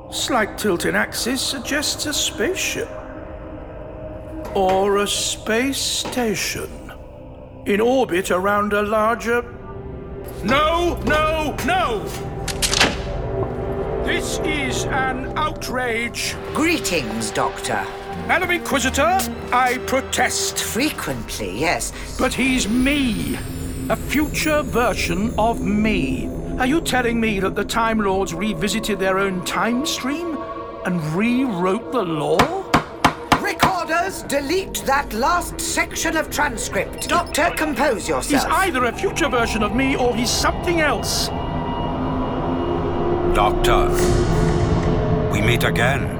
Slight tilt in axis suggests a spaceship. Or a space station. In orbit around a larger... No! This is an outrage. Greetings, Doctor. Madam Inquisitor, I protest. Frequently, yes. But he's me. A future version of me. Are you telling me that the Time Lords revisited their own time stream and rewrote the law? Recorders, delete that last section of transcript. Doctor, compose yourself. He's either a future version of me or he's something else. Doctor, we meet again.